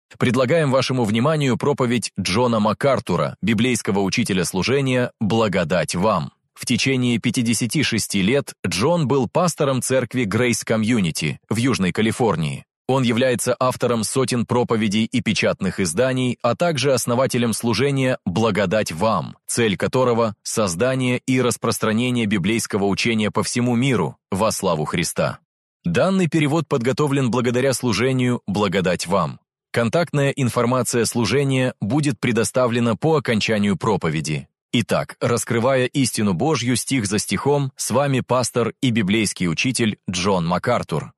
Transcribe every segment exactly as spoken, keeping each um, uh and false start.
Предлагаем вашему вниманию проповедь Джона МакАртура, библейского учителя служения «Благодать вам». В течение пятидесяти шести лет Джон был пастором церкви Grace Community в Южной Калифорнии. Он является автором сотен проповедей и печатных изданий, а также основателем служения «Благодать вам», цель которого – создание и распространение библейского учения по всему миру во славу Христа. Данный перевод подготовлен благодаря служению «Благодать вам». Контактная информация служения будет предоставлена по окончанию проповеди. Итак, раскрывая истину Божью стих за стихом, с вами пастор и библейский учитель Джон МакАртур.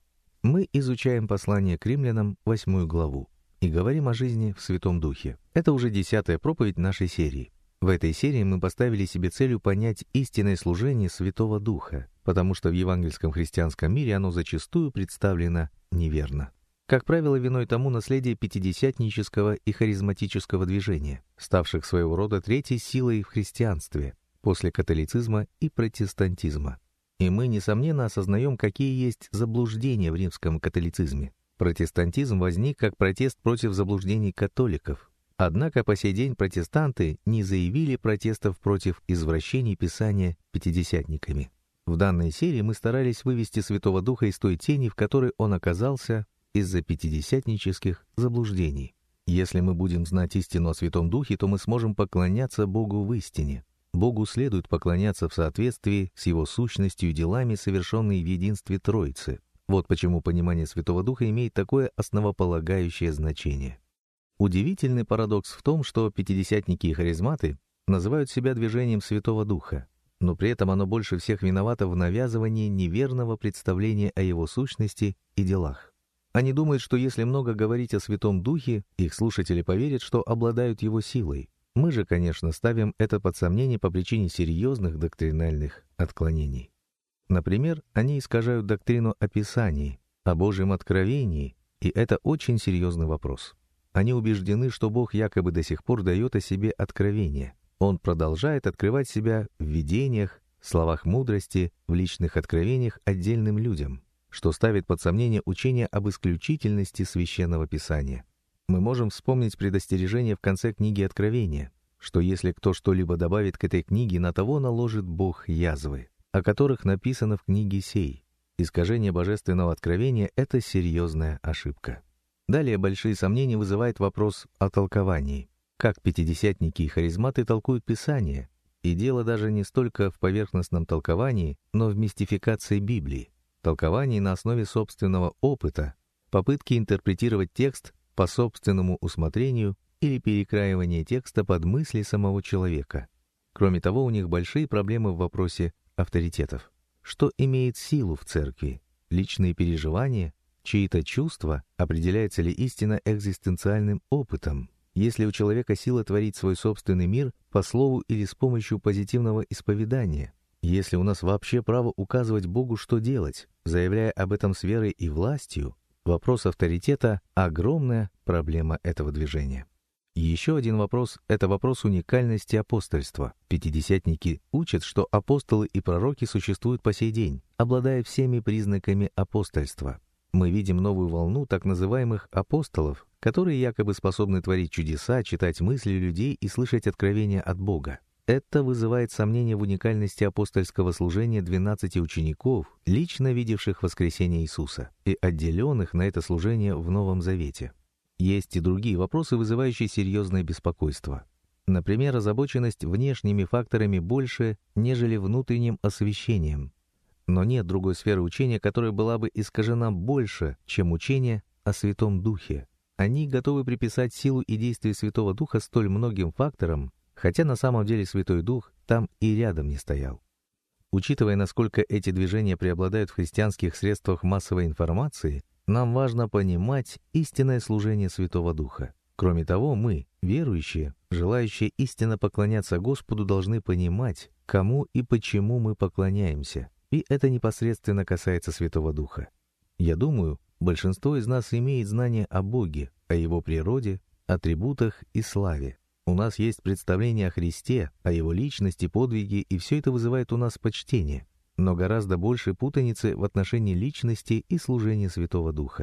Мы изучаем послание к римлянам, восьмую главу, и говорим о жизни в Святом Духе. Это уже десятая проповедь нашей серии. В этой серии мы поставили себе целью понять истинное служение Святого Духа, потому что в евангельском христианском мире оно зачастую представлено неверно. Как правило, виной тому наследие пятидесятнического и харизматического движения, ставших своего рода третьей силой в христианстве, после католицизма и протестантизма. И мы, несомненно, осознаем, какие есть заблуждения в римском католицизме. Протестантизм возник как протест против заблуждений католиков. Однако по сей день протестанты не заявили протестов против извращений Писания пятидесятниками. В данной серии мы старались вывести Святого Духа из той тени, в которой он оказался из-за пятидесятнических заблуждений. Если мы будем знать истину о Святом Духе, то мы сможем поклоняться Богу в истине. Богу следует поклоняться в соответствии с Его сущностью и делами, совершенные в единстве Троицы. Вот почему понимание Святого Духа имеет такое основополагающее значение. Удивительный парадокс в том, что пятидесятники и харизматы называют себя движением Святого Духа, но при этом оно больше всех виновато в навязывании неверного представления о Его сущности и делах. Они думают, что если много говорить о Святом Духе, их слушатели поверят, что обладают Его силой. Мы же, конечно, ставим это под сомнение по причине серьезных доктринальных отклонений. Например, они искажают доктрину о Писании, о Божьем откровении, и это очень серьезный вопрос. Они убеждены, что Бог якобы до сих пор дает о себе откровение. Он продолжает открывать себя в видениях, словах мудрости, в личных откровениях отдельным людям, что ставит под сомнение учение об исключительности Священного Писания. Мы можем вспомнить предостережение в конце книги Откровения, что если кто что-либо добавит к этой книге, на того наложит Бог язвы, о которых написано в книге сей. Искажение божественного откровения — это серьезная ошибка. Далее большие сомнения вызывает вопрос о толковании. Как пятидесятники и харизматы толкуют Писание? И дело даже не столько в поверхностном толковании, но в мистификации Библии, толковании на основе собственного опыта, попытки интерпретировать текст по собственному усмотрению или перекраивание текста под мысли самого человека. Кроме того, у них большие проблемы в вопросе авторитетов. Что имеет силу в церкви? Личные переживания? Чьи-то чувства? Определяется ли истина экзистенциальным опытом? Есть ли у человека сила творить свой собственный мир по слову или с помощью позитивного исповедания? Есть ли у нас вообще право указывать Богу, что делать, заявляя об этом с верой и властью? Вопрос авторитета — огромная проблема этого движения. Еще один вопрос — это вопрос уникальности апостольства. Пятидесятники учат, что апостолы и пророки существуют по сей день, обладая всеми признаками апостольства. Мы видим новую волну так называемых апостолов, которые якобы способны творить чудеса, читать мысли людей и слышать откровения от Бога. Это вызывает сомнения в уникальности апостольского служения двенадцати учеников, лично видевших воскресение Иисуса, и отделенных на это служение в Новом Завете. Есть и другие вопросы, вызывающие серьезное беспокойство. Например, озабоченность внешними факторами больше, нежели внутренним освящением. Но нет другой сферы учения, которая была бы искажена больше, чем учение о Святом Духе. Они готовы приписать силу и действие Святого Духа столь многим факторам, хотя на самом деле Святой Дух там и рядом не стоял. Учитывая, насколько эти движения преобладают в христианских средствах массовой информации, нам важно понимать истинное служение Святого Духа. Кроме того, мы, верующие, желающие истинно поклоняться Господу, должны понимать, кому и почему мы поклоняемся, и это непосредственно касается Святого Духа. Я думаю, большинство из нас имеет знание о Боге, о Его природе, атрибутах и славе. У нас есть представление о Христе, о Его личности, подвиге, и все это вызывает у нас почтение, но гораздо больше путаницы в отношении личности и служения Святого Духа.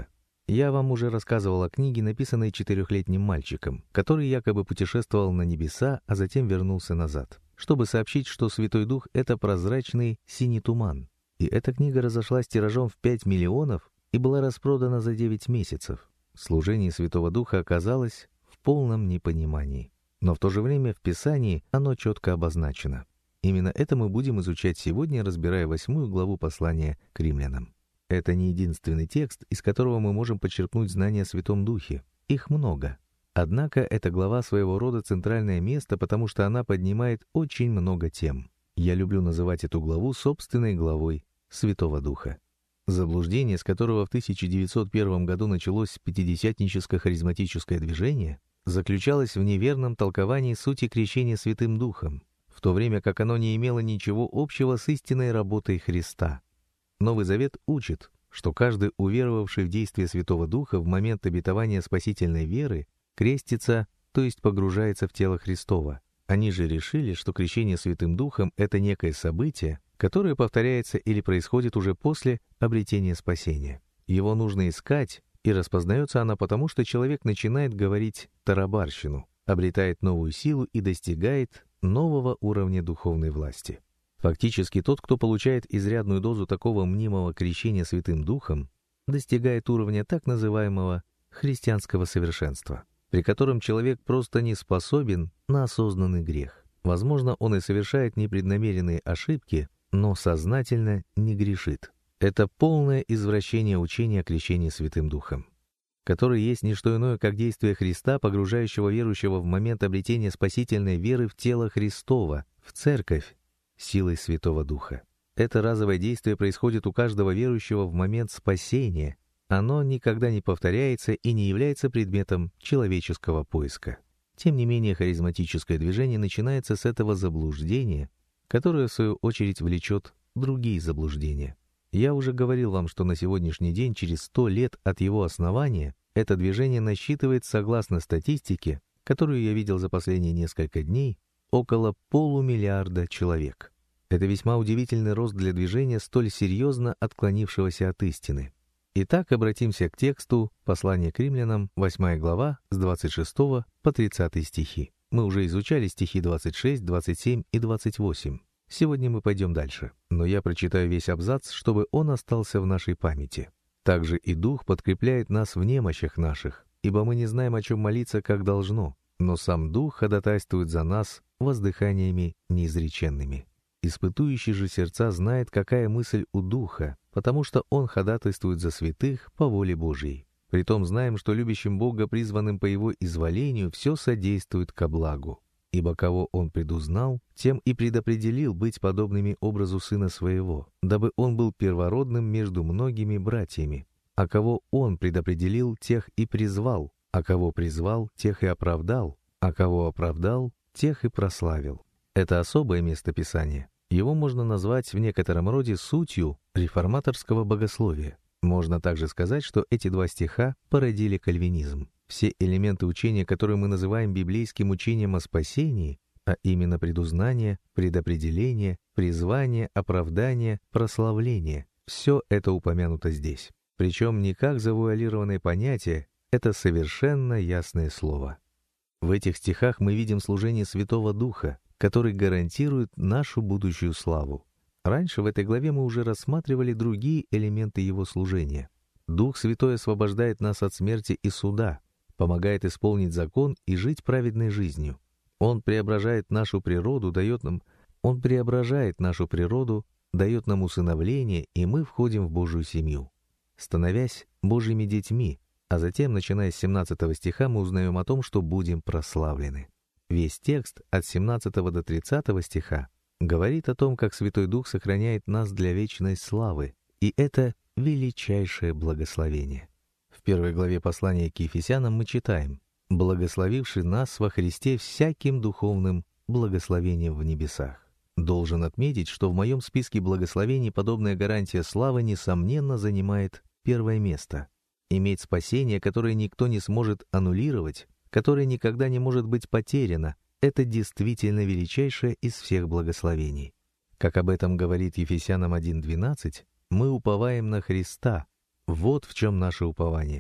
Я вам уже рассказывал о книге, написанной четырехлетним мальчиком, который якобы путешествовал на небеса, а затем вернулся назад, чтобы сообщить, что Святой Дух — это прозрачный синий туман. И эта книга разошлась тиражом в пять миллионов и была распродана за девять месяцев. Служение Святого Духа оказалось в полном непонимании. Но в то же время в Писании оно четко обозначено. Именно это мы будем изучать сегодня, разбирая восьмую главу послания к римлянам. Это не единственный текст, из которого мы можем подчеркнуть знания о Святом Духе. Их много. Однако эта глава своего рода центральное место, потому что она поднимает очень много тем. Я люблю называть эту главу собственной главой Святого Духа. Заблуждение, с которого в тысяча девятьсот первом году началось пятидесятническо-харизматическое движение, заключалось в неверном толковании сути крещения Святым Духом, в то время как оно не имело ничего общего с истинной работой Христа. Новый Завет учит, что каждый уверовавший в действие Святого Духа в момент обетования спасительной веры крестится, то есть погружается в тело Христово. Они же решили, что крещение Святым Духом — это некое событие, которое повторяется или происходит уже после обретения спасения. Его нужно искать, и распознается она потому, что человек начинает говорить тарабарщину, обретает новую силу и достигает нового уровня духовной власти. Фактически тот, кто получает изрядную дозу такого мнимого крещения Святым Духом, достигает уровня так называемого христианского совершенства, при котором человек просто не способен на осознанный грех. Возможно, он и совершает непреднамеренные ошибки, но сознательно не грешит. Это полное извращение учения о крещении Святым Духом, которое есть не что иное, как действие Христа, погружающего верующего в момент обретения спасительной веры в тело Христово, в церковь, силой Святого Духа. Это разовое действие происходит у каждого верующего в момент спасения. Оно никогда не повторяется и не является предметом человеческого поиска. Тем не менее, харизматическое движение начинается с этого заблуждения, которое, в свою очередь, влечет другие заблуждения. Я уже говорил вам, что на сегодняшний день, через сто лет от его основания, это движение насчитывает, согласно статистике, которую я видел за последние несколько дней, около полумиллиарда человек. Это весьма удивительный рост для движения, столь серьезно отклонившегося от истины. Итак, обратимся к тексту послания к римлянам, восьмая глава, с двадцать шестого по тридцатый стихи. Мы уже изучали стихи двадцать шесть, двадцать семь и двадцать восемь. Сегодня мы пойдем дальше, но я прочитаю весь абзац, чтобы он остался в нашей памяти. «Также и Дух подкрепляет нас в немощах наших, ибо мы не знаем, о чем молиться, как должно, но сам Дух ходатайствует за нас воздыханиями неизреченными. Испытующий же сердца знает, какая мысль у Духа, потому что Он ходатайствует за святых по воле Божьей. Притом знаем, что любящим Бога, призванным по Его изволению, все содействует ко благу. Ибо кого Он предузнал, тем и предопределил быть подобными образу Сына Своего, дабы Он был первородным между многими братьями. А кого Он предопределил, тех и призвал, а кого призвал, тех и оправдал, а кого оправдал, тех и прославил». Это особое место Писания. Его можно назвать в некотором роде сутью реформаторского богословия. Можно также сказать, что эти два стиха породили кальвинизм. Все элементы учения, которые мы называем библейским учением о спасении, а именно предузнание, предопределение, призвание, оправдание, прославление, все это упомянуто здесь. Причем не как завуалированное понятие, это совершенно ясное слово. В этих стихах мы видим служение Святого Духа, который гарантирует нашу будущую славу. Раньше в этой главе мы уже рассматривали другие элементы его служения. Дух Святой освобождает нас от смерти и суда, помогает исполнить закон и жить праведной жизнью. Он преображает нашу природу, дает нам, Он преображает нашу природу, дает нам усыновление, и мы входим в Божью семью, становясь Божьими детьми, а затем, начиная с семнадцатого стиха, мы узнаем о том, что будем прославлены. Весь текст от семнадцатого до тридцатого стиха говорит о том, как Святой Дух сохраняет нас для вечной славы, и это величайшее благословение. В первой главе послания к Ефесянам мы читаем: «Благословивший нас во Христе всяким духовным благословением в небесах». Должен отметить, что в моем списке благословений подобная гарантия славы, несомненно, занимает первое место. Иметь спасение, которое никто не сможет аннулировать, которое никогда не может быть потеряно, это действительно величайшее из всех благословений. Как об этом говорит Ефесянам один двенадцать, мы уповаем на Христа. Вот в чем наше упование.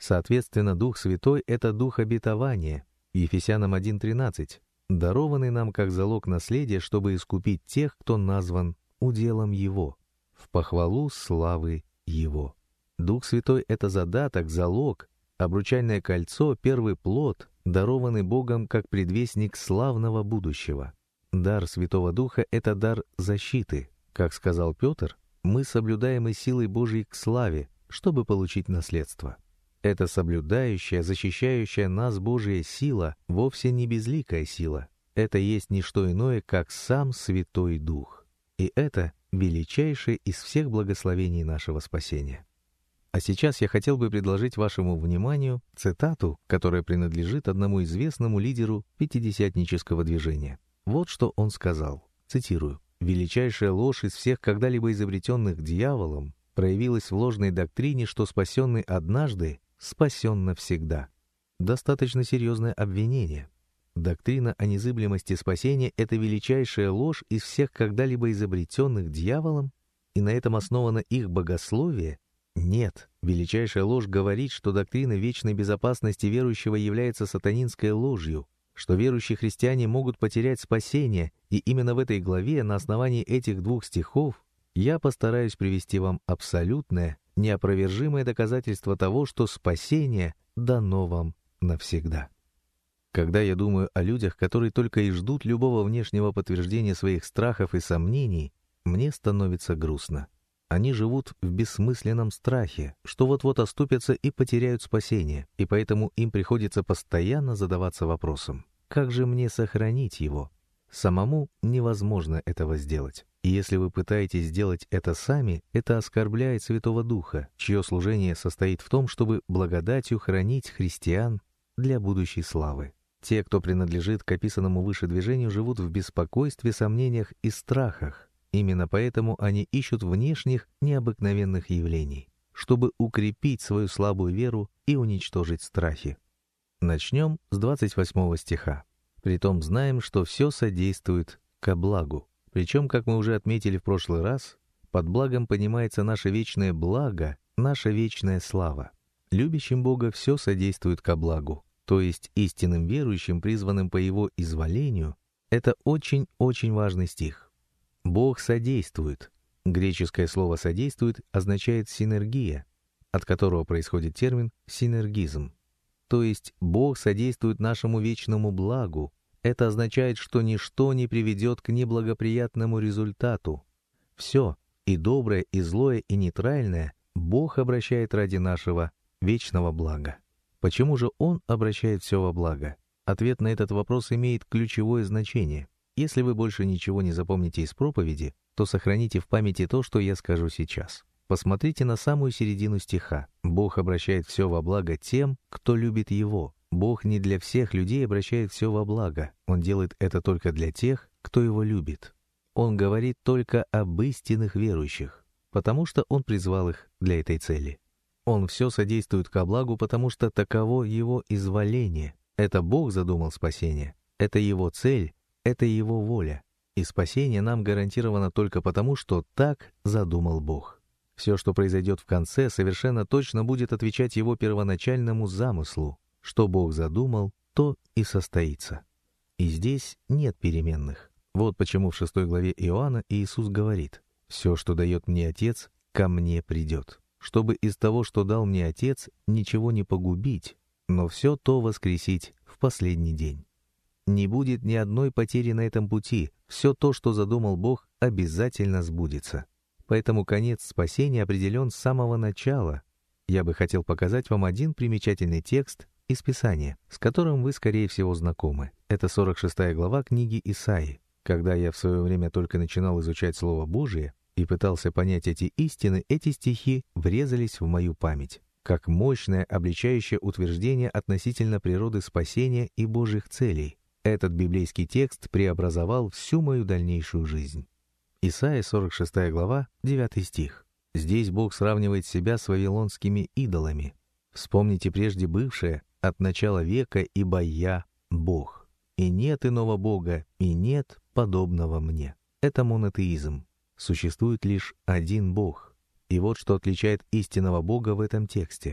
Соответственно, Дух Святой — это Дух обетования, Ефесянам один тринадцать, дарованный нам как залог наследия, чтобы искупить тех, кто назван уделом Его, в похвалу славы Его. Дух Святой — это задаток, залог, обручальное кольцо, первый плод, дарованный Богом как предвестник славного будущего. Дар Святого Духа — это дар защиты. Как сказал Петр, мы соблюдаем и силой Божьей к славе, чтобы получить наследство. Эта соблюдающая, защищающая нас Божья сила вовсе не безликая сила. Это есть не что иное, как сам Святой Дух. И это величайшее из всех благословений нашего спасения. А сейчас я хотел бы предложить вашему вниманию цитату, которая принадлежит одному известному лидеру пятидесятнического движения. Вот что он сказал, цитирую: «Величайшая ложь из всех когда-либо изобретенных дьяволом проявилась в ложной доктрине, что спасенный однажды спасен навсегда». Достаточно серьезное обвинение. Доктрина о незыблемости спасения — это величайшая ложь из всех когда-либо изобретенных дьяволом, и на этом основано их богословие? Нет, величайшая ложь говорит, что доктрина вечной безопасности верующего является сатанинской ложью, что верующие христиане могут потерять спасение, и именно в этой главе, на основании этих двух стихов, я постараюсь привести вам абсолютное, неопровержимое доказательство того, что спасение дано вам навсегда. Когда я думаю о людях, которые только и ждут любого внешнего подтверждения своих страхов и сомнений, мне становится грустно. Они живут в бессмысленном страхе, что вот-вот оступятся и потеряют спасение, и поэтому им приходится постоянно задаваться вопросом: как же мне сохранить его? Самому невозможно этого сделать. И если вы пытаетесь сделать это сами, это оскорбляет Святого Духа, чье служение состоит в том, чтобы благодатью хранить христиан для будущей славы. Те, кто принадлежит к описанному выше движению, живут в беспокойстве, сомнениях и страхах. Именно поэтому они ищут внешних необыкновенных явлений, чтобы укрепить свою слабую веру и уничтожить страхи. Начнем с двадцать восьмого стиха. «Притом знаем, что все содействует ко благу». Причем, как мы уже отметили в прошлый раз, под благом понимается наше вечное благо, наша вечная слава. Любящим Бога все содействует ко благу, то есть истинным верующим, призванным по Его изволению. Это очень-очень важный стих. Бог содействует. Греческое слово «содействует» означает «синергия», от которого происходит термин «синергизм». То есть Бог содействует нашему вечному благу. Это означает, что ничто не приведет к неблагоприятному результату. Все, и доброе, и злое, и нейтральное, Бог обращает ради нашего вечного блага. Почему же Он обращает все во благо? Ответ на этот вопрос имеет ключевое значение. Если вы больше ничего не запомните из проповеди, то сохраните в памяти то, что я скажу сейчас. Посмотрите на самую середину стиха. Бог обращает все во благо тем, кто любит Его. Бог не для всех людей обращает все во благо. Он делает это только для тех, кто Его любит. Он говорит только об истинных верующих, потому что Он призвал их для этой цели. Он все содействует ко благу, потому что таково Его изволение. Это Бог задумал спасение. Это Его цель. Это Его воля, и спасение нам гарантировано только потому, что так задумал Бог. Все, что произойдет в конце, совершенно точно будет отвечать Его первоначальному замыслу. Что Бог задумал, то и состоится. И здесь нет переменных. Вот почему в шестой главе Иоанна Иисус говорит: «Все, что дает мне Отец, ко мне придет, чтобы из того, что дал мне Отец, ничего не погубить, но все то воскресить в последний день». Не будет ни одной потери на этом пути. Все то, что задумал Бог, обязательно сбудется. Поэтому конец спасения определен с самого начала. Я бы хотел показать вам один примечательный текст из Писания, с которым вы, скорее всего, знакомы. Это сорок шестая глава книги Исаии. Когда я в свое время только начинал изучать Слово Божие и пытался понять эти истины, эти стихи врезались в мою память, как мощное обличающее утверждение относительно природы спасения и Божьих целей. Этот библейский текст преобразовал всю мою дальнейшую жизнь. Исайя сорок шестая глава, девятый стих. Здесь Бог сравнивает себя с вавилонскими идолами. «Вспомните прежде бывшее, от начала века, ибо я Бог. И нет иного Бога, и нет подобного мне». Это монотеизм. Существует лишь один Бог. И вот что отличает истинного Бога в этом тексте.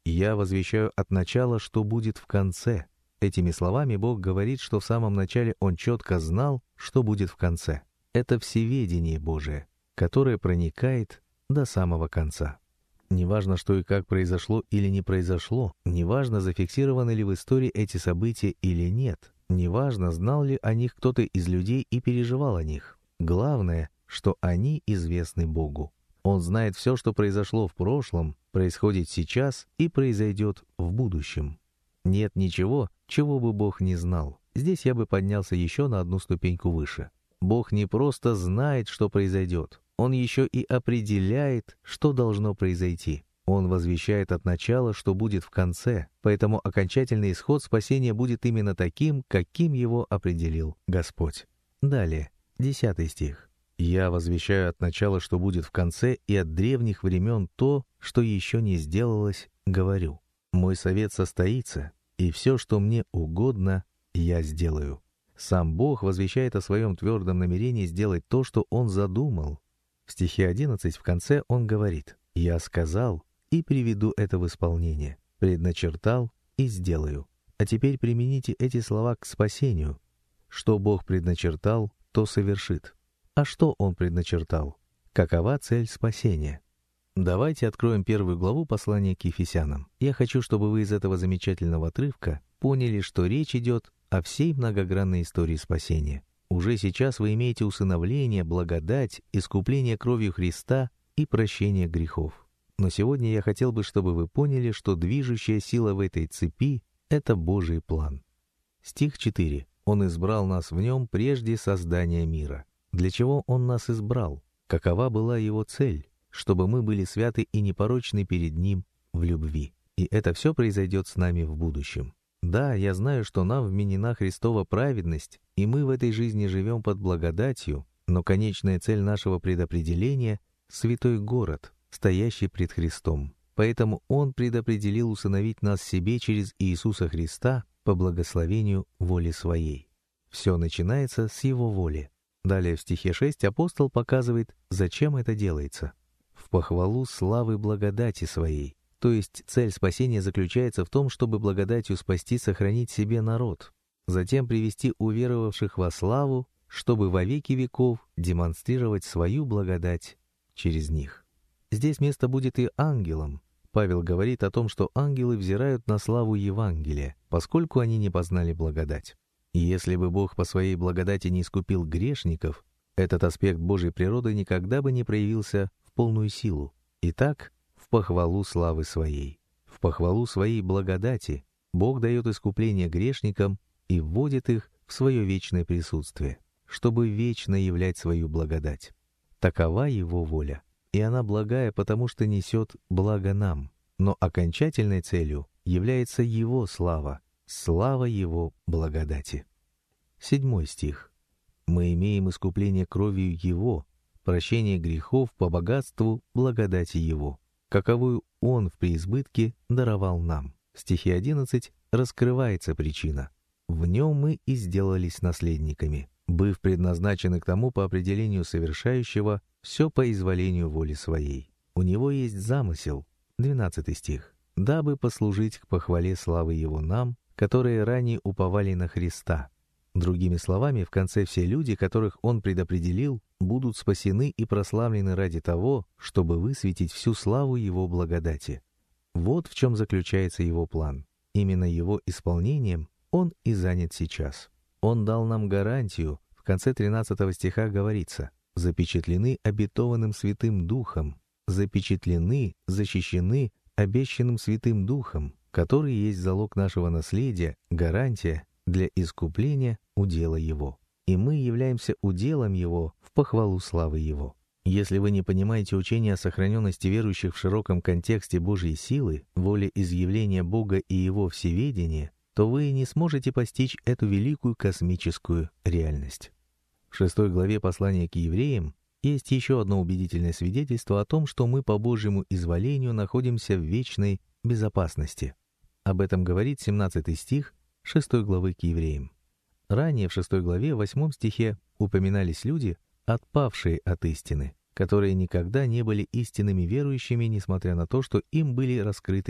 «Я возвещаю от начала, что будет в конце». Этими словами Бог говорит, что в самом начале Он четко знал, что будет в конце. Это всеведение Божие, которое проникает до самого конца. Неважно, что и как произошло или не произошло, неважно, зафиксированы ли в истории эти события или нет, неважно, знал ли о них кто-то из людей и переживал о них. Главное, что они известны Богу. Он знает все, что произошло в прошлом, происходит сейчас и произойдет в будущем. Нет ничего, чего бы Бог не знал. Здесь я бы поднялся еще на одну ступеньку выше. Бог не просто знает, что произойдет. Он еще и определяет, что должно произойти. Он возвещает от начала, что будет в конце, поэтому окончательный исход спасения будет именно таким, каким его определил Господь. Далее, десятый стих. «Я возвещаю от начала, что будет в конце, и от древних времен то, что еще не сделалось, говорю. Мой совет состоится, и все, что мне угодно, я сделаю». Сам Бог возвещает о своем твердом намерении сделать то, что Он задумал. В стихе одиннадцать в конце Он говорит: «Я сказал и приведу это в исполнение, предначертал и сделаю». А теперь примените эти слова к спасению. Что Бог предначертал, то совершит. А что Он предначертал? Какова цель спасения? Давайте откроем первую главу послания к Ефесянам. Я хочу, чтобы вы из этого замечательного отрывка поняли, что речь идет о всей многогранной истории спасения. Уже сейчас вы имеете усыновление, благодать, искупление кровью Христа и прощение грехов. Но сегодня я хотел бы, чтобы вы поняли, что движущая сила в этой цепи — это Божий план. Стих четыре. «Он избрал нас в нем прежде создания мира». Для чего Он нас избрал? Какова была Его цель? Чтобы мы были святы и непорочны перед Ним в любви. И это все произойдет с нами в будущем. Да, я знаю, что нам вменена Христова праведность, и мы в этой жизни живем под благодатью, но конечная цель нашего предопределения — святой город, стоящий пред Христом. Поэтому Он предопределил усыновить нас себе через Иисуса Христа по благословению воли Своей. Все начинается с Его воли. Далее в стихе шесть апостол показывает, зачем это делается. В похвалу славы благодати Своей. То есть цель спасения заключается в том, чтобы благодатью спасти, сохранить себе народ, затем привести уверовавших во славу, чтобы во веки веков демонстрировать свою благодать через них. Здесь место будет и ангелам. Павел говорит о том, что ангелы взирают на славу Евангелия, поскольку они не познали благодать. И если бы Бог по своей благодати не искупил грешников, этот аспект Божьей природы никогда бы не проявился в полную силу. Итак, в похвалу славы Своей, в похвалу Своей благодати Бог дает искупление грешникам и вводит их в свое вечное присутствие, чтобы вечно являть свою благодать. Такова Его воля, и она благая, потому что несет благо нам, но окончательной целью является Его слава, слава Его благодати. Седьмой стих. «Мы имеем искупление кровью Его, прощение грехов по богатству благодати Его, каковую Он в преизбытке даровал нам». В стихе одиннадцать раскрывается причина. «В нем мы и сделались наследниками, быв предназначены к тому по определению совершающего все по изволению воли Своей». У Него есть замысел, двенадцатый стих, «дабы послужить к похвале славы Его нам, которые ранее уповали на Христа». Другими словами, в конце все люди, которых Он предопределил, будут спасены и прославлены ради того, чтобы высветить всю славу Его благодати. Вот в чем заключается Его план. Именно Его исполнением Он и занят сейчас. Он дал нам гарантию, в конце тринадцатого стиха говорится: «Запечатлены обетованным Святым Духом, запечатлены, защищены обещанным Святым Духом, который есть залог нашего наследия, гарантия для искупления удела Его. И мы являемся уделом Его в похвалу славы Его». Если вы не понимаете учение о сохраненности верующих в широком контексте Божьей силы, воли изъявления Бога и Его всеведения, то вы не сможете постичь эту великую космическую реальность. В шестой главе послания к евреям есть еще одно убедительное свидетельство о том, что мы по Божьему изволению находимся в вечной безопасности. Об этом говорит семнадцатый стих шестой главы к евреям. Ранее в шестой главе, восьмом стихе, упоминались люди, отпавшие от истины, которые никогда не были истинными верующими, несмотря на то, что им были раскрыты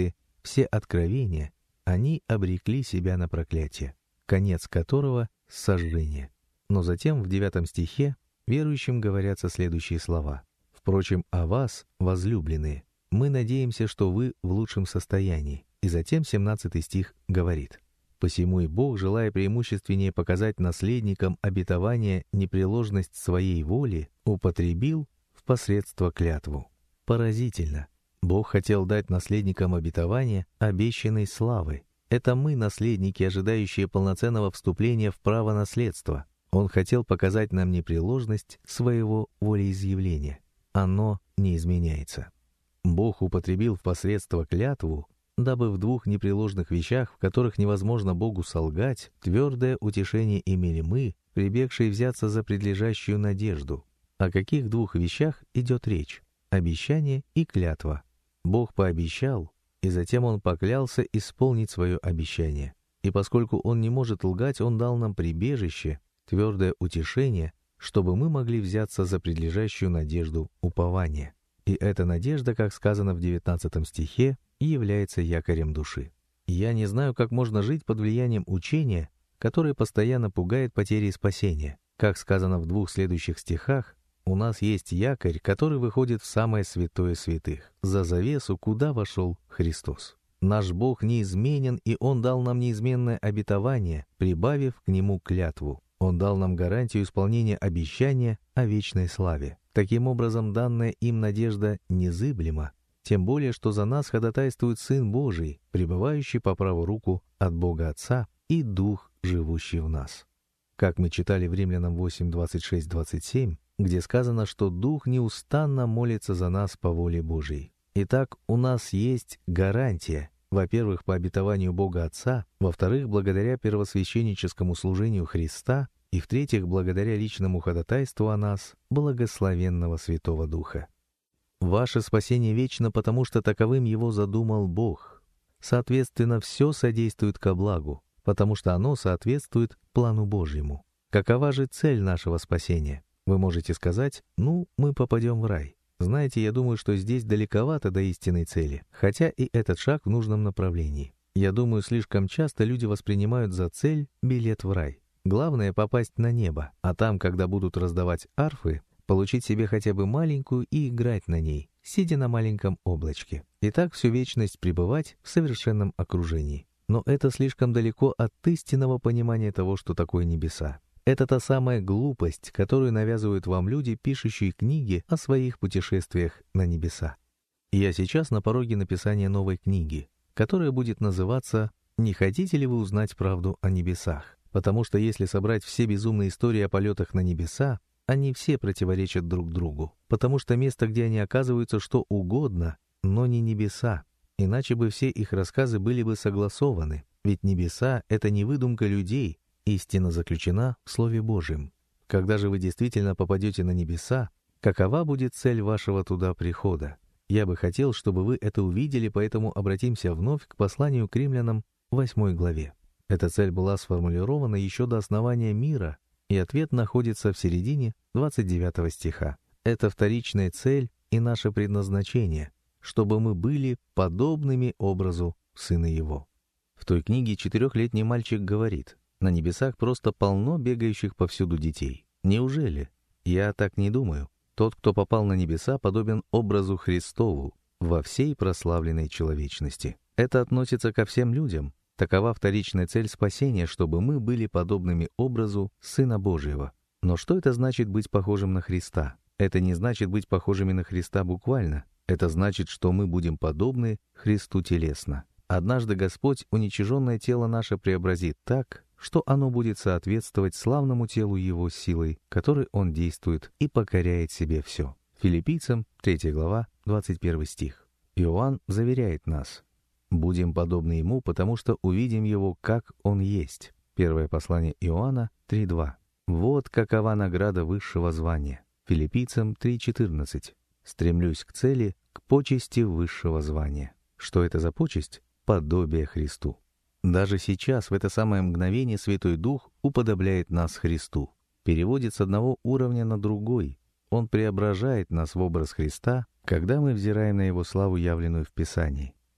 все откровения, они обрекли себя на проклятие, конец которого — сожжение. Но затем в девятом стихе верующим говорятся следующие слова. «Впрочем, о вас, возлюбленные, мы надеемся, что вы в лучшем состоянии». И затем семнадцатый стих говорит: «Посему и Бог, желая преимущественнее показать наследникам обетования непреложность своей воли, употребил в посредство клятву». Поразительно! Бог хотел дать наследникам обетования обещанной славы. Это мы, наследники, ожидающие полноценного вступления в право наследства. Он хотел показать нам непреложность своего волеизъявления. Оно не изменяется. Бог употребил в посредство клятву, дабы в двух непреложных вещах, в которых невозможно Богу солгать, твердое утешение имели мы, прибегшие взяться за предлежащую надежду. О каких двух вещах идет речь? Обещание и клятва. Бог пообещал, и затем Он поклялся исполнить свое обещание. И поскольку Он не может лгать, Он дал нам прибежище, твердое утешение, чтобы мы могли взяться за предлежащую надежду упования. И эта надежда, как сказано в девятнадцатом стихе, является якорем души. Я не знаю, как можно жить под влиянием учения, которое постоянно пугает потерей спасения. Как сказано в двух следующих стихах, у нас есть якорь, который выходит в самое святое святых, за завесу, куда вошел Христос. Наш Бог неизменен, и Он дал нам неизменное обетование, прибавив к нему клятву. Он дал нам гарантию исполнения обещания о вечной славе. Таким образом, данная им надежда незыблема, тем более, что за нас ходатайствует Сын Божий, пребывающий по правую руку от Бога Отца, и Дух, живущий в нас. Как мы читали в Римлянам восемь, двадцать шесть, двадцать семь, где сказано, что Дух неустанно молится за нас по воле Божией. Итак, у нас есть гарантия, во-первых, по обетованию Бога Отца, во-вторых, благодаря первосвященническому служению Христа, и в-третьих, благодаря личному ходатайству о нас, благословенного Святого Духа. Ваше спасение вечно, потому что таковым его задумал Бог. Соответственно, все содействует ко благу, потому что оно соответствует плану Божьему. Какова же цель нашего спасения? Вы можете сказать: ну, мы попадем в рай. Знаете, я думаю, что здесь далековато до истинной цели, хотя и этот шаг в нужном направлении. Я думаю, слишком часто люди воспринимают за цель билет в рай. Главное — попасть на небо, а там, когда будут раздавать арфы, получить себе хотя бы маленькую и играть на ней, сидя на маленьком облачке. И так всю вечность пребывать в совершенном окружении. Но это слишком далеко от истинного понимания того, что такое небеса. Это та самая глупость, которую навязывают вам люди, пишущие книги о своих путешествиях на небеса. И я сейчас на пороге написания новой книги, которая будет называться «Не хотите ли вы узнать правду о небесах?». Потому что если собрать все безумные истории о полетах на небеса, они все противоречат друг другу. Потому что место, где они оказываются, что угодно, но не небеса. Иначе бы все их рассказы были бы согласованы. Ведь небеса — это не выдумка людей, истина заключена в Слове Божьем. Когда же вы действительно попадете на небеса, какова будет цель вашего туда прихода? Я бы хотел, чтобы вы это увидели, поэтому обратимся вновь к посланию к римлянам, восьмой главе. Эта цель была сформулирована еще до основания мира, и ответ находится в середине двадцать девятого стиха. Это вторичная цель и наше предназначение, чтобы мы были подобными образу Сына Его. В той книге четырехлетний мальчик говорит: «На небесах просто полно бегающих повсюду детей». Неужели? Я так не думаю. Тот, кто попал на небеса, подобен образу Христову во всей прославленной человечности. Это относится ко всем людям. Такова вторичная цель спасения, чтобы мы были подобными образу Сына Божьего. Но что это значит быть похожим на Христа? Это не значит быть похожими на Христа буквально. Это значит, что мы будем подобны Христу телесно. Однажды Господь уничиженное тело наше преобразит так, что оно будет соответствовать славному телу Его силой, которой Он действует и покоряет себе все. Филиппийцам, третья глава, двадцать первый стих. Иоанн заверяет нас: «Будем подобны Ему, потому что увидим Его, как Он есть». Первое послание Иоанна, три два. «Вот какова награда высшего звания». Филиппийцам, три четырнадцать. «Стремлюсь к цели, к почести высшего звания». Что это за почесть? Подобие Христу. Даже сейчас, в это самое мгновение, Святой Дух уподобляет нас Христу, переводит с одного уровня на другой. Он преображает нас в образ Христа, когда мы взираем на Его славу, явленную в Писании.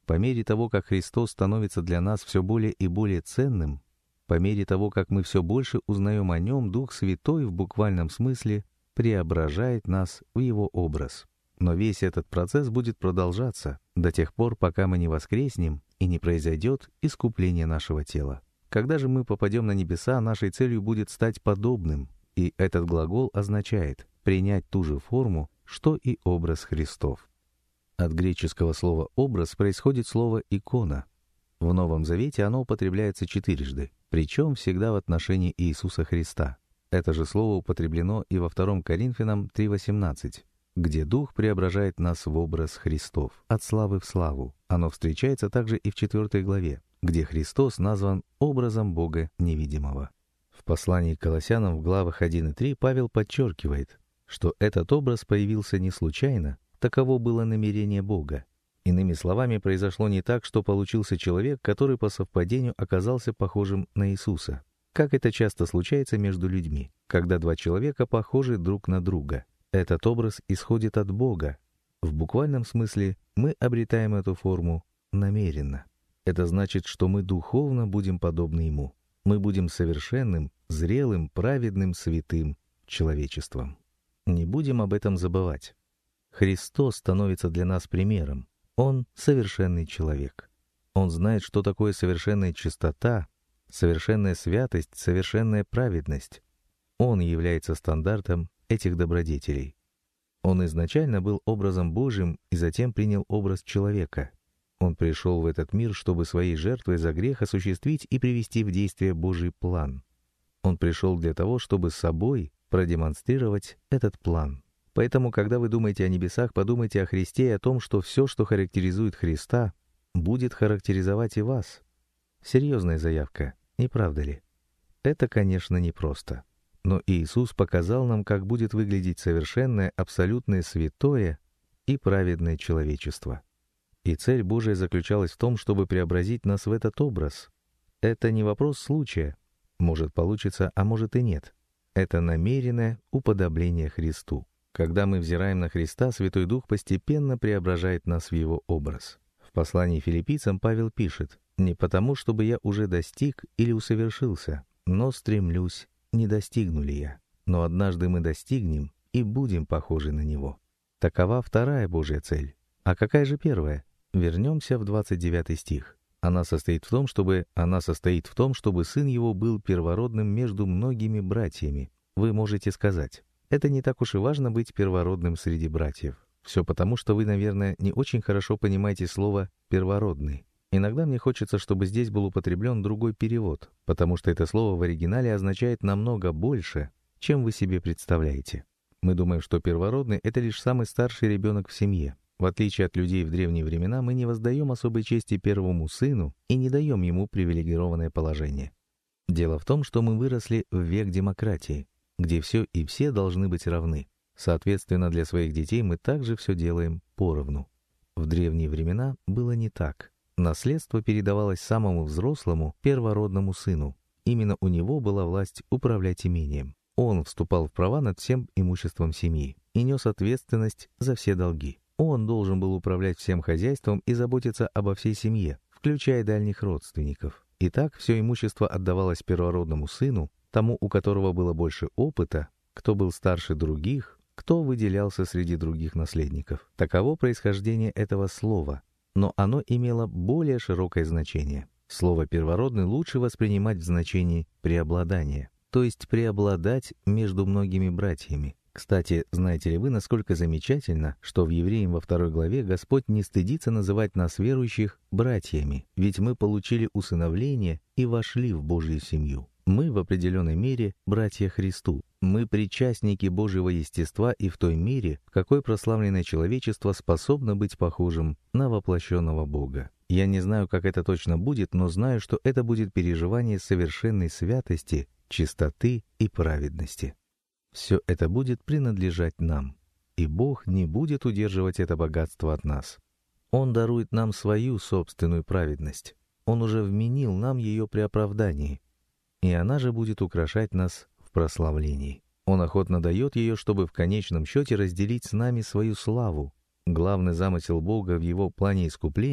По мере того, как Христос становится для нас все более и более ценным, по мере того, как мы все больше узнаем о Нем, Дух Святой в буквальном смысле преображает нас в Его образ. Но весь этот процесс будет продолжаться до тех пор, пока мы не воскреснем и не произойдет искупление нашего тела. Когда же мы попадем на небеса, нашей целью будет стать подобным, и этот глагол означает принять ту же форму, что и образ Христов. От греческого слова «образ» происходит слово «икона». В Новом Завете оно употребляется четырежды, причем всегда в отношении Иисуса Христа. Это же слово употреблено и во втором Коринфянам три восемнадцать, где Дух преображает нас в образ Христов, от славы в славу. Оно встречается также и в четвёртой главе, где Христос назван образом Бога невидимого. В послании к Колоссянам в главах один и три Павел подчеркивает, что этот образ появился не случайно, таково было намерение Бога. Иными словами, произошло не так, что получился человек, который по совпадению оказался похожим на Иисуса, как это часто случается между людьми, когда два человека похожи друг на друга. Этот образ исходит от Бога. В буквальном смысле мы обретаем эту форму намеренно. Это значит, что мы духовно будем подобны Ему. Мы будем совершенным, зрелым, праведным, святым человечеством. Не будем об этом забывать. Христос становится для нас примером. Он совершенный человек. Он знает, что такое совершенная чистота, совершенная святость, совершенная праведность. Он является стандартом этих добродетелей. Он изначально был образом Божьим и затем принял образ человека. Он пришел в этот мир, чтобы своей жертвой за грех осуществить и привести в действие Божий план. Он пришел для того, чтобы собой продемонстрировать этот план. Поэтому, когда вы думаете о небесах, подумайте о Христе и о том, что все, что характеризует Христа, будет характеризовать и вас. Серьезная заявка, не правда ли? Это, конечно, непросто. Но Иисус показал нам, как будет выглядеть совершенное, абсолютное святое и праведное человечество. И цель Божия заключалась в том, чтобы преобразить нас в этот образ. Это не вопрос случая. Может получится, а может и нет. Это намеренное уподобление Христу. Когда мы взираем на Христа, Святой Дух постепенно преображает нас в Его образ. В послании Филиппийцам Павел пишет: «Не потому, чтобы я уже достиг или усовершился, но стремлюсь, не достигну ли я. Но однажды мы достигнем и будем похожи на Него». Такова вторая Божья цель. А какая же первая? Вернемся в двадцать девятый стих. Она состоит в том, чтобы она состоит в том, чтобы сын его был первородным между многими братьями. Вы можете сказать: это не так уж и важно быть первородным среди братьев. Все потому, что вы, наверное, не очень хорошо понимаете слово «первородный». Иногда мне хочется, чтобы здесь был употреблен другой перевод, потому что это слово в оригинале означает намного больше, чем вы себе представляете. Мы думаем, что первородный — это лишь самый старший ребенок в семье. В отличие от людей в древние времена, мы не воздаем особой чести первому сыну и не даем ему привилегированное положение. Дело в том, что мы выросли в век демократии, где все и все должны быть равны. Соответственно, для своих детей мы также все делаем поровну. В древние времена было не так. Наследство передавалось самому взрослому, первородному сыну. Именно у него была власть управлять имением. Он вступал в права над всем имуществом семьи и нес ответственность за все долги. Он должен был управлять всем хозяйством и заботиться обо всей семье, включая дальних родственников. И так все имущество отдавалось первородному сыну, тому, у которого было больше опыта, кто был старше других, кто выделялся среди других наследников. Таково происхождение этого слова, но оно имело более широкое значение. Слово «первородный» лучше воспринимать в значении «преобладание», то есть преобладать между многими братьями. Кстати, знаете ли вы, насколько замечательно, что в Евреям во второй главе Господь не стыдится называть нас, верующих, братьями, ведь мы получили усыновление и вошли в Божью семью. Мы в определенной мере братья Христу. Мы причастники Божьего естества и в той мере, в какой прославленное человечество способно быть похожим на воплощенного Бога. Я не знаю, как это точно будет, но знаю, что это будет переживание совершенной святости, чистоты и праведности. Все это будет принадлежать нам, и Бог не будет удерживать это богатство от нас. Он дарует нам свою собственную праведность. Он уже вменил нам ее при оправдании, и она же будет украшать нас в прославлении. Он охотно дает ее, чтобы в конечном счете разделить с нами свою славу. Главный замысел Бога в Его плане искупления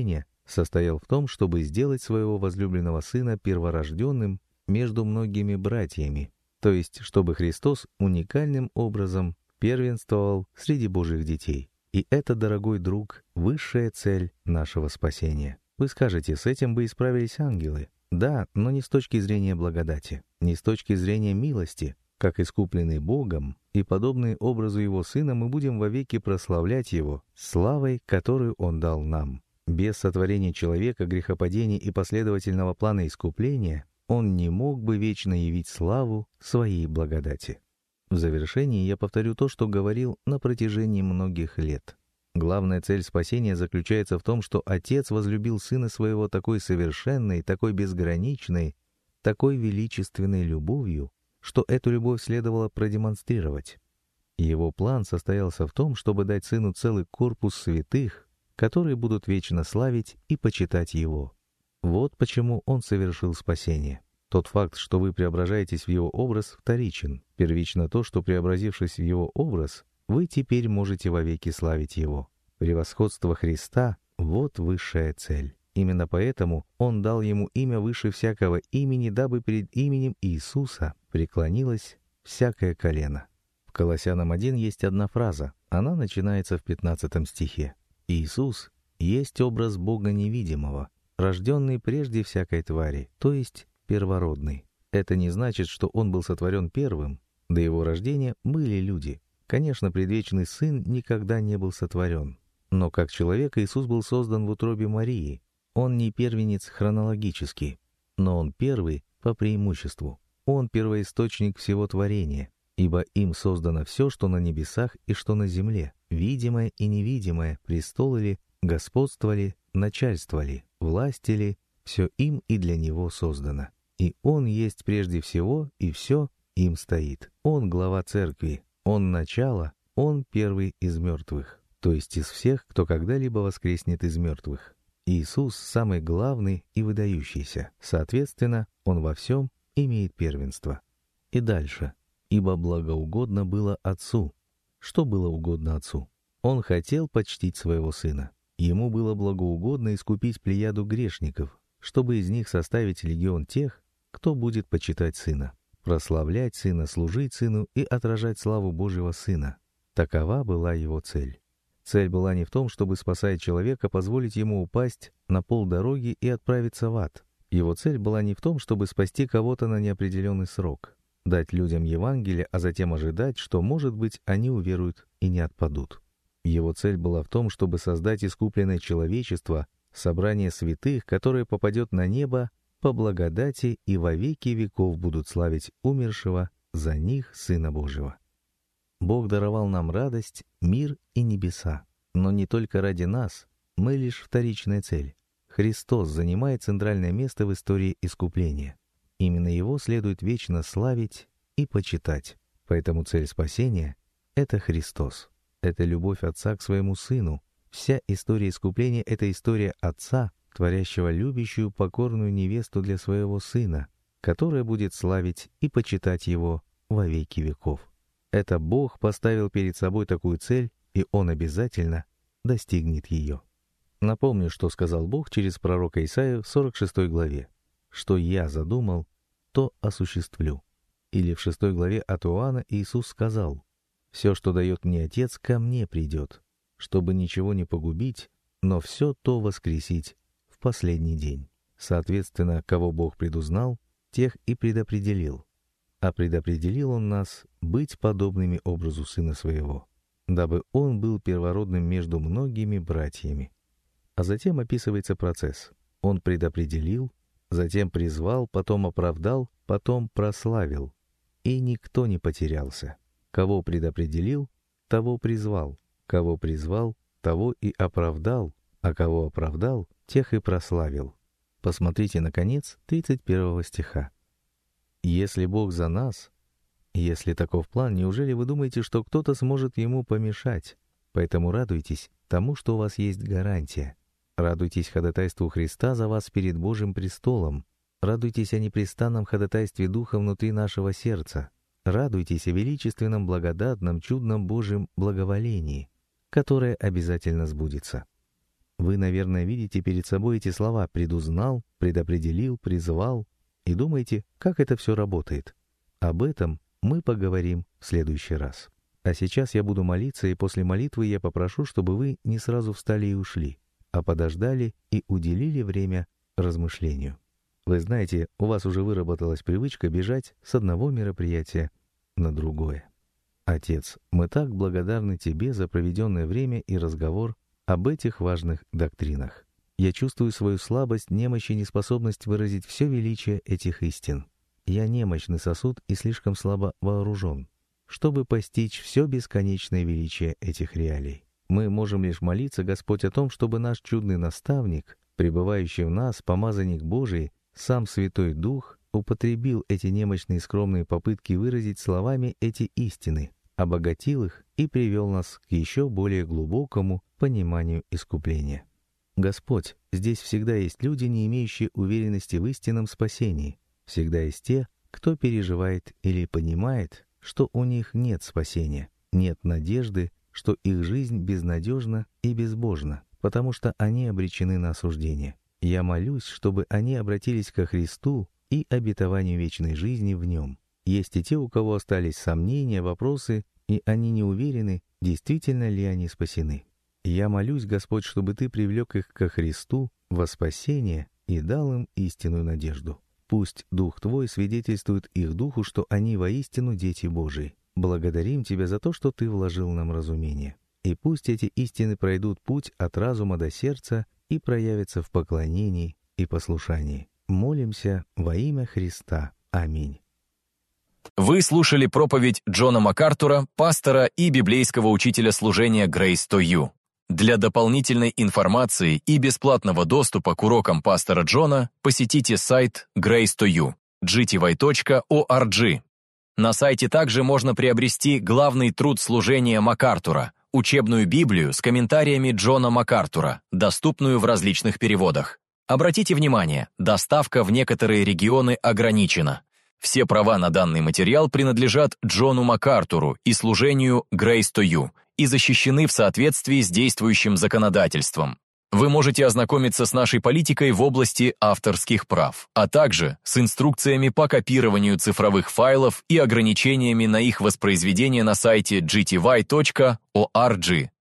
состоял в том, чтобы сделать своего возлюбленного Сына перворожденным между многими братьями, то есть чтобы Христос уникальным образом первенствовал среди Божьих детей. И это, дорогой друг, высшая цель нашего спасения. Вы скажете, с этим бы исправились ангелы. Да, но не с точки зрения благодати, не с точки зрения милости. Как искупленный Богом и подобный образу Его Сына мы будем вовеки прославлять Его славой, которую Он дал нам. Без сотворения человека, грехопадения и последовательного плана искупления Он не мог бы вечно явить славу Своей благодати. В завершении я повторю то, что говорил на протяжении многих лет. Главная цель спасения заключается в том, что Отец возлюбил Сына Своего такой совершенной, такой безграничной, такой величественной любовью, что эту любовь следовало продемонстрировать. Его план состоялся в том, чтобы дать Сыну целый корпус святых, которые будут вечно славить и почитать Его. Вот почему Он совершил спасение. Тот факт, что вы преображаетесь в Его образ, вторичен. Первично то, что, преобразившись в Его образ, вы теперь можете вовеки славить Его. Превосходство Христа — вот высшая цель. Именно поэтому Он дал Ему имя выше всякого имени, дабы перед именем Иисуса преклонилось всякое колено. В Колоссянам один есть одна фраза. Она начинается в пятнадцатом стихе. «Иисус есть образ Бога невидимого, рожденный прежде всякой твари, то есть первородный». Это не значит, что Он был сотворен первым. До Его рождения были люди. Конечно, предвечный Сын никогда не был сотворен. Но как человек Иисус был создан в утробе Марии. Он не первенец хронологически, но Он первый по преимуществу. Он первоисточник всего творения, ибо им создано все, что на небесах и что на земле, видимое и невидимое, престолы ли, господство ли, начальство ли, власти ли, все им и для Него создано. И Он есть прежде всего, и все им стоит. Он глава церкви, Он начало, Он первый из мертвых, то есть из всех, кто когда-либо воскреснет из мертвых. Иисус самый главный и выдающийся. Соответственно, Он во всем имеет первенство. И дальше. «Ибо благоугодно было Отцу». Что было угодно Отцу? Он хотел почтить Своего Сына. Ему было благоугодно искупить плеяду грешников, чтобы из них составить легион тех, кто будет почитать Сына, прославлять Сына, служить Сыну и отражать славу Божьего Сына. Такова была Его цель. Цель была не в том, чтобы, спасая человека, позволить ему упасть на полдороги и отправиться в ад. Его цель была не в том, чтобы спасти кого-то на неопределенный срок, дать людям Евангелие, а затем ожидать, что, может быть, они уверуют и не отпадут. Его цель была в том, чтобы создать искупленное человечество, собрание святых, которое попадет на небо по благодати и во веки веков будут славить умершего за них Сына Божьего. Бог даровал нам радость, мир и небеса. Но не только ради нас, мы лишь вторичная цель. Христос занимает центральное место в истории искупления. Именно Его следует вечно славить и почитать. Поэтому цель спасения — это Христос. Это любовь Отца к Своему Сыну. Вся история искупления — это история Отца, творящего любящую покорную невесту для Своего Сына, которая будет славить и почитать Его во веки веков. Это Бог поставил перед собой такую цель, и Он обязательно достигнет ее. Напомню, что сказал Бог через пророка Исаию в сорок шестой главе. «Что я задумал, то осуществлю». Или в шестой главе от Иоанна Иисус сказал: «Все, что дает мне Отец, ко мне придет, чтобы ничего не погубить, но все то воскресить в последний день». Соответственно, кого Бог предузнал, тех и предопределил. А предопределил Он нас быть подобными образу Сына Своего, дабы Он был первородным между многими братьями. А затем описывается процесс. Он предопределил, затем призвал, потом оправдал, потом прославил. И никто не потерялся. Кого предопределил, того призвал. Кого призвал, того и оправдал. А кого оправдал, тех и прославил. Посмотрите на конец тридцать первого стиха. Если Бог за нас, если таков план, неужели вы думаете, что кто-то сможет Ему помешать? Поэтому радуйтесь тому, что у вас есть гарантия. Радуйтесь ходатайству Христа за вас перед Божьим престолом. Радуйтесь о непрестанном ходатайстве Духа внутри нашего сердца. Радуйтесь о величественном, благодатном, чудном Божьем благоволении, которое обязательно сбудется. Вы, наверное, видите перед собой эти слова «предузнал», «предопределил», «призвал» и думаете, как это все работает. Об этом мы поговорим в следующий раз. А сейчас я буду молиться, и после молитвы я попрошу, чтобы вы не сразу встали и ушли, а подождали и уделили время размышлению. Вы знаете, у вас уже выработалась привычка бежать с одного мероприятия на другое. Отец, мы так благодарны Тебе за проведенное время и разговор об этих важных доктринах. Я чувствую свою слабость, немощь и неспособность выразить все величие этих истин. Я немощный сосуд и слишком слабо вооружен, чтобы постичь все бесконечное величие этих реалий. Мы можем лишь молиться, Господь, о том, чтобы наш чудный наставник, пребывающий в нас, помазанник Божий, сам Святой Дух, употребил эти немощные скромные попытки выразить словами эти истины, обогатил их и привел нас к еще более глубокому пониманию искупления. Господь, здесь всегда есть люди, не имеющие уверенности в истинном спасении. Всегда есть те, кто переживает или понимает, что у них нет спасения, нет надежды, что их жизнь безнадежна и безбожна, потому что они обречены на осуждение. Я молюсь, чтобы они обратились ко Христу и обетованию вечной жизни в Нем. Есть и те, у кого остались сомнения, вопросы, и они не уверены, действительно ли они спасены. Я молюсь, Господь, чтобы Ты привлек их ко Христу во спасение и дал им истинную надежду. Пусть Дух Твой свидетельствует их духу, что они воистину дети Божии. Благодарим Тебя за то, что Ты вложил нам разумение. И пусть эти истины пройдут путь от разума до сердца и проявятся в поклонении и послушании. Молимся во имя Христа. Аминь. Вы слушали проповедь Джона МакАртура, пастора и библейского учителя служения Grace to You. Для дополнительной информации и бесплатного доступа к урокам пастора Джона посетите сайт Grace to You, джи ти вай точка орг. На сайте также можно приобрести главный труд служения МакАртура, учебную Библию с комментариями Джона МакАртура, доступную в различных переводах. Обратите внимание, доставка в некоторые регионы ограничена. Все права на данный материал принадлежат Джону МакАртуру и служению Grace to You и защищены в соответствии с действующим законодательством. Вы можете ознакомиться с нашей политикой в области авторских прав, а также с инструкциями по копированию цифровых файлов и ограничениями на их воспроизведение на сайте джи ти вай точка орг.